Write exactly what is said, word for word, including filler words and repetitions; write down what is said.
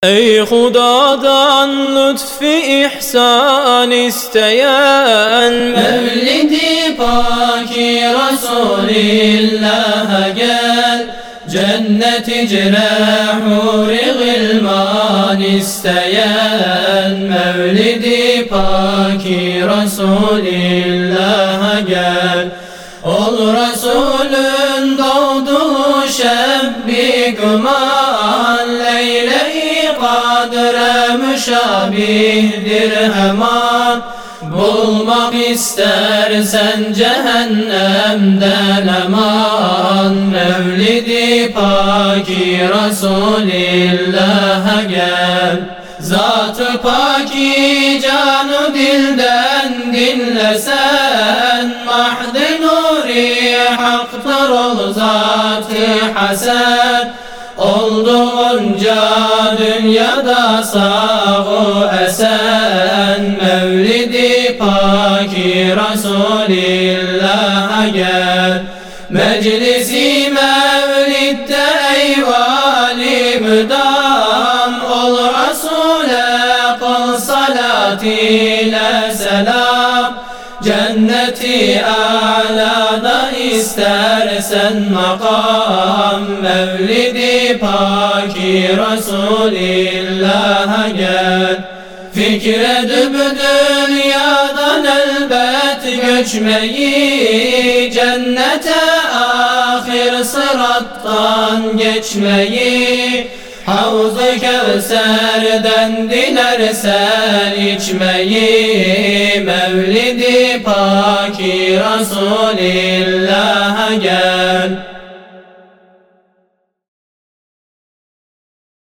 Ey Hudadan lütfi ihsan isteyen, Mevlid-i Pâk-i Resulillah'a gel. Cennet icre huri gılman isteyen, Mevlid-i Pâk-i Resulillah'a gel. Ol Resulün doğduğu şebbi güman, Leyle-i kadre müşabihdir hemen. Bulmak istersen cehennemden eman, Mevlid-i Pâk-i Resulillah'a gel. Zat-ı Pâk-i canı dilden dinlesen, Mahd-ı nuri haktır ol zat-ı hasen. Olduğunca dünyada sağ-ı esen, Mevlid-i Pâk-i Resulillah'a gel. Meclisi mevlidde eyvali müdam, Ol Resul'e kıl salat ile selam. Cenneti âlâda istersen makam, Mevlid-i Pâk-i Resulillah'a gel. Fikredip dünyadan elbet göçmeyi, Cennete ahir sırattan geçmeyi, Havz-ı Kevser'den dilersen içmeyi, Mevlid-i Pâk-i Resulillah'a gel.